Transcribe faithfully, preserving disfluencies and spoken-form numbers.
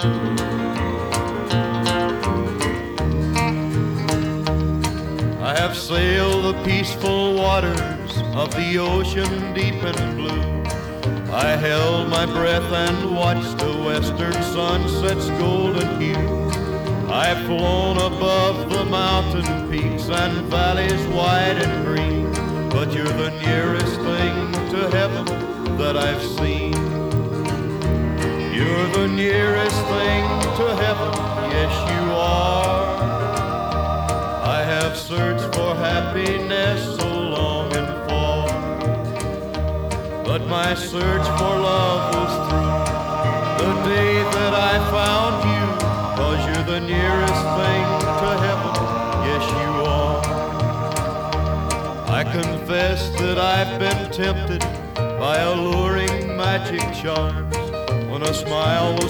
I have sailed the peaceful waters of the ocean deep and blue. I held my breath and watched the western sunset's golden hue. I've flown above the mountain peaks and valleys wide and green, but you're the nearest thing to heaven that I've seen. You're the nearest thing to heaven, yes you are. I have searched for happiness so long and far, but my search for love was through the day that I found you, 'cause you're the nearest thing to heaven, yes you are. I confess that I've been tempted by alluring magic charms, when a smile was